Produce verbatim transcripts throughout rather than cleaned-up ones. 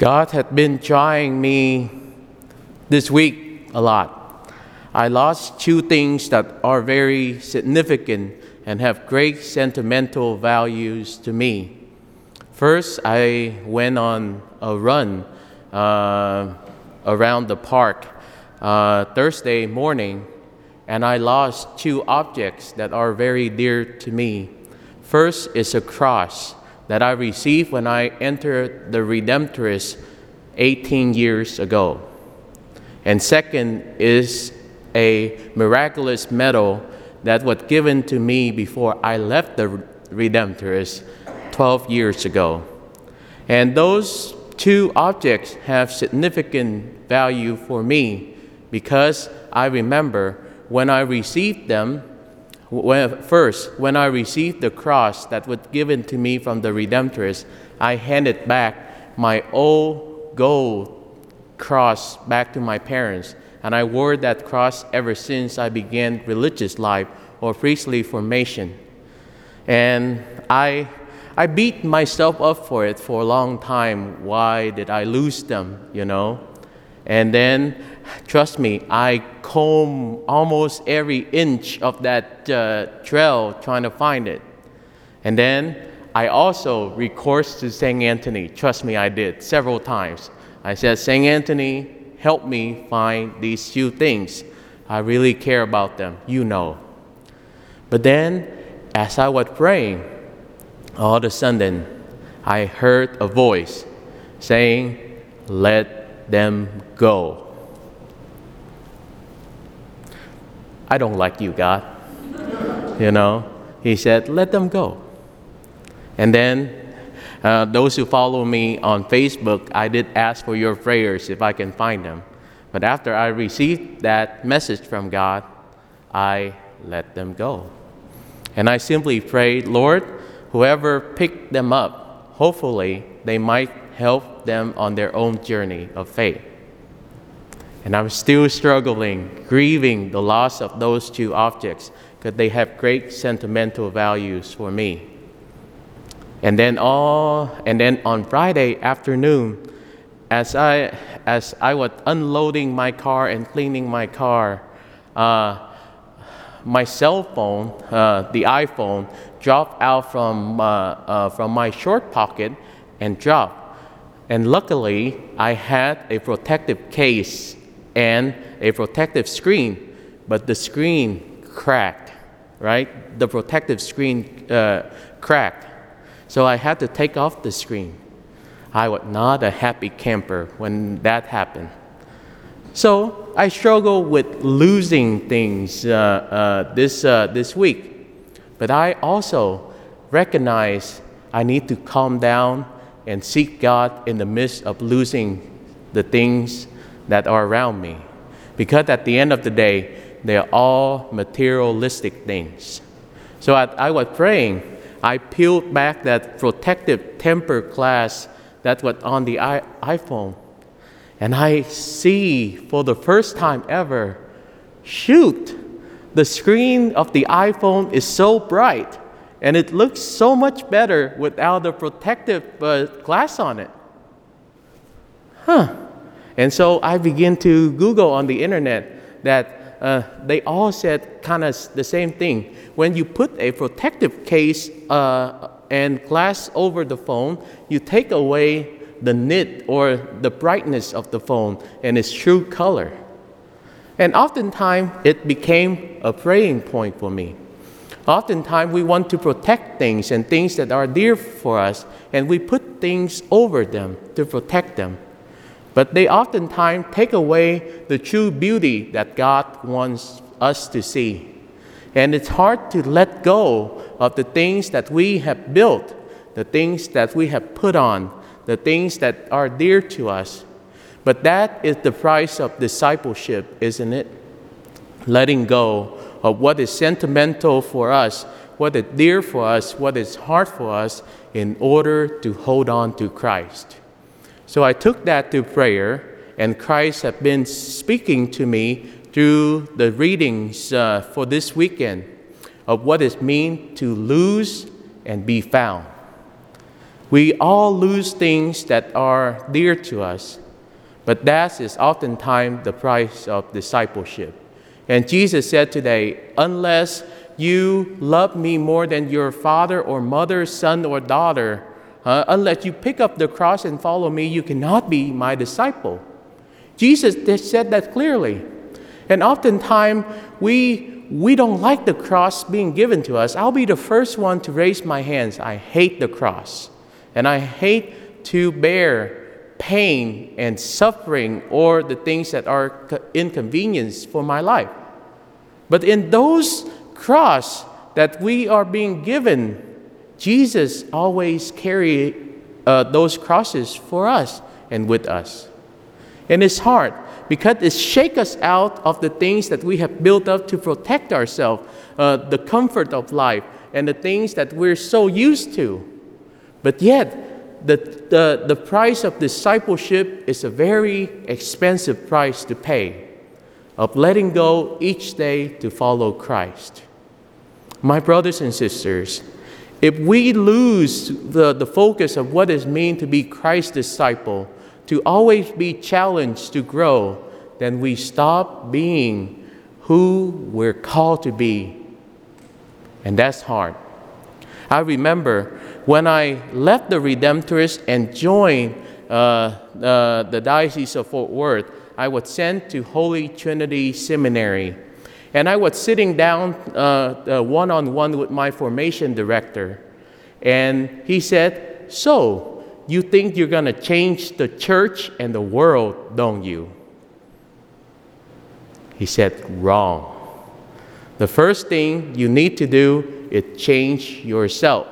God had been trying me this week a lot. I lost two things that are very significant and have great sentimental values to me. First, I went on a run uh, around the park uh, Thursday morning, and I lost two objects that are very dear to me. First is a cross that I received when I entered the Redemptorist eighteen years ago. And second is a miraculous medal that was given to me before I left the Redemptorist twelve years ago. And those two objects have significant value for me because I remember when I received them, when, first, when I received the cross that was given to me from the Redemptorist, I handed back my old gold cross back to my parents. And I wore that cross ever since I began religious life or priestly formation. And I I beat myself up for it for a long time. Why did I lose them, you know? And then, trust me, I comb almost every inch of that uh, trail trying to find it. And then I also recourse to Saint Anthony. Trust me, I did several times. I said, Saint Anthony, help me find these few things. I really care about them, you know. But then, as I was praying, all of a sudden, I heard a voice saying, let them go. I don't like you, God. You know, he said, let them go. And then, uh, those who follow me on Facebook, I did ask for your prayers if I can find them. But after I received that message from God, I let them go. And I simply prayed, Lord, whoever picked them up, hopefully they might help them on their own journey of faith. And I'm still struggling, grieving the loss of those two objects because they have great sentimental values for me. And then all, and then on Friday afternoon, as I as I was unloading my car and cleaning my car, uh, my cell phone, uh, the iPhone, dropped out from uh, uh, from my short pocket and dropped. And luckily, I had a protective case and a protective screen, but the screen cracked, right? The protective screen uh, cracked. So I had to take off the screen. I was not a happy camper when that happened. So I struggle with losing things uh, uh, this, uh, this week. But I also recognize I need to calm down and seek God in the midst of losing the things that are around me. Because at the end of the day, they're all materialistic things. So I, I was praying. I peeled back that protective temper glass that was on the I- iPhone. And I see for the first time ever, shoot, the screen of the iPhone is so bright and it looks so much better without the protective uh, glass on it. Huh. And so I began to Google on the internet that uh, they all said kind of the same thing. When you put a protective case uh, and glass over the phone, you take away the nit or the brightness of the phone and its true color. And oftentimes, it became a praying point for me. Oftentimes, we want to protect things and things that are dear for us, and we put things over them to protect them. But they oftentimes take away the true beauty that God wants us to see. And it's hard to let go of the things that we have built, the things that we have put on, the things that are dear to us. But that is the price of discipleship, isn't it? Letting go of what is sentimental for us, what is dear for us, what is hard for us, in order to hold on to Christ. So I took that to prayer, and Christ has been speaking to me through the readings uh, for this weekend of what it means to lose and be found. We all lose things that are dear to us, but that is oftentimes the price of discipleship. And Jesus said today, unless you love me more than your father or mother, son or daughter, uh, unless you pick up the cross and follow me, you cannot be my disciple. Jesus said that clearly. And oftentimes, we, we don't like the cross being given to us. I'll be the first one to raise my hands. I hate the cross. And I hate to bear pain and suffering or the things that are inconvenience for my life. But in those cross that we are being given, Jesus always carried uh, those crosses for us and with us. And it's hard because it shakes us out of the things that we have built up to protect ourselves, uh, the comfort of life, and the things that we're so used to. But yet, the, the, the price of discipleship is a very expensive price to pay, of letting go each day to follow Christ. My brothers and sisters, if we lose the, the focus of what it means to be Christ's disciple, to always be challenged to grow, then we stop being who we're called to be. And that's hard. I remember when I left the Redemptorists and joined uh, uh, the Diocese of Fort Worth, I was sent to Holy Trinity Seminary. And I was sitting down uh, uh, one-on-one with my formation director. And he said, so, you think you're going to change the church and the world, don't you? He said, wrong. The first thing you need to do is change yourself.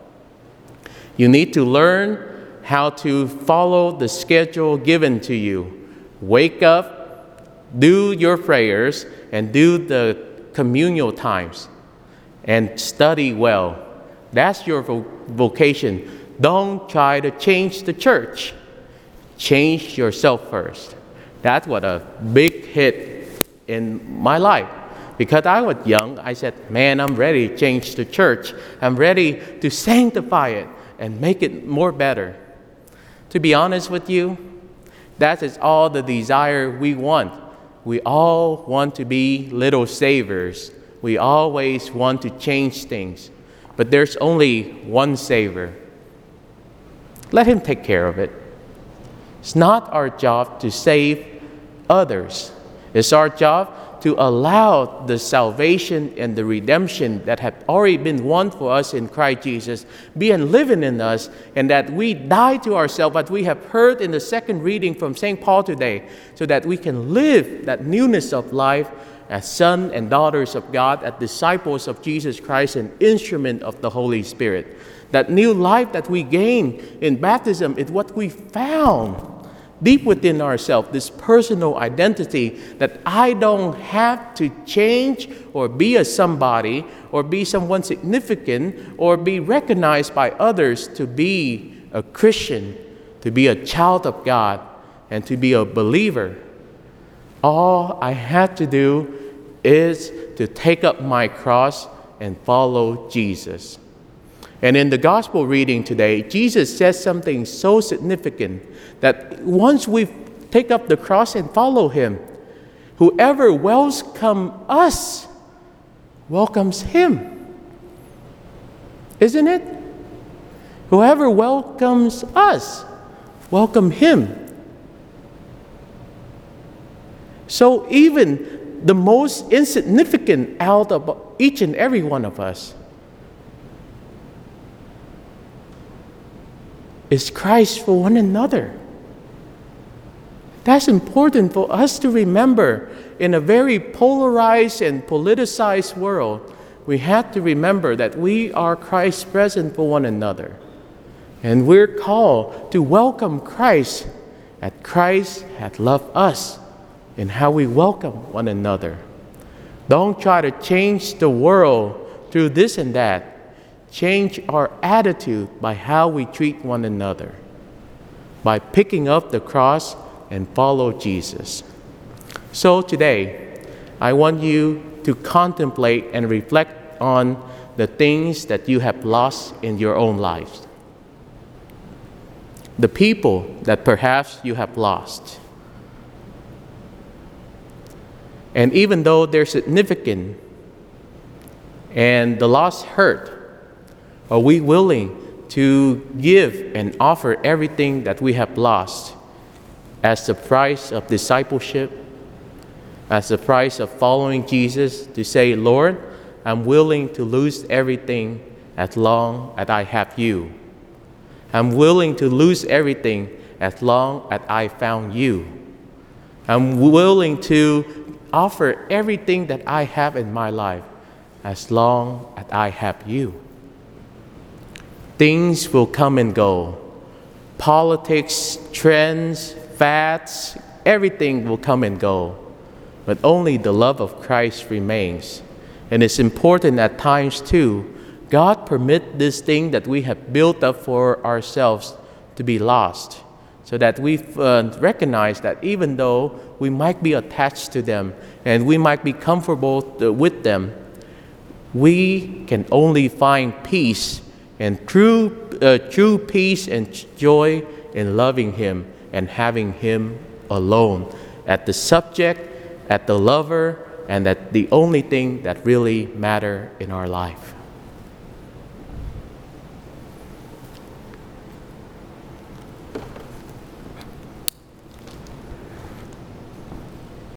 You need to learn how to follow the schedule given to you. Wake up, do your prayers, and do the communal times, and study well. That's your vo- vocation. Don't try to change the church. Change yourself first. That's what a big hit in my life. Because I was young, I said, man, I'm ready to change the church. I'm ready to sanctify it and make it more better. To be honest with you, that is all the desire we want. We all want to be little saviors. We always want to change things. But there's only one Savior. Let Him take care of it. It's not our job to save others. It's our job to allow the salvation and the redemption that have already been won for us in Christ Jesus being living in us, and that we die to ourselves, as we have heard in the second reading from Saint Paul today, so that we can live that newness of life as sons and daughters of God, as disciples of Jesus Christ, and instrument of the Holy Spirit. That new life that we gain in baptism is what we found deep within ourselves, this personal identity that I don't have to change or be a somebody or be someone significant or be recognized by others to be a Christian, to be a child of God, and to be a believer. All I have to do is to take up my cross and follow Jesus. And in the gospel reading today, Jesus says something so significant that once we take up the cross and follow Him, whoever welcomes us welcomes Him. Isn't it? Whoever welcomes us welcomes Him. So even the most insignificant out of each and every one of us is Christ for one another. That's important for us to remember. In a very polarized and politicized world, we have to remember that we are Christ's present for one another. And we're called to welcome Christ as Christ hath loved us, and how we welcome one another. Don't try to change the world through this and that. Change our attitude by how we treat one another, by picking up the cross and follow Jesus. So today, I want you to contemplate and reflect on the things that you have lost in your own lives. the people that perhaps you have lost. And even though they're significant and the loss hurt, are we willing to give and offer everything that we have lost as the price of discipleship, as the price of following Jesus, to say, Lord, I'm willing to lose everything as long as I have you. I'm willing to lose everything as long as I found you. I'm willing to offer everything that I have in my life as long as I have you. Things will come and go. Politics, trends, fads, everything will come and go. But only the love of Christ remains. And it's important at times too, God permit this thing that we have built up for ourselves to be lost, so that we uh, recognize that even though we might be attached to them and we might be comfortable with them, we can only find peace and true, uh, true peace and joy in loving Him and having Him alone as the subject, as the lover, and that the only thing that really matters in our life.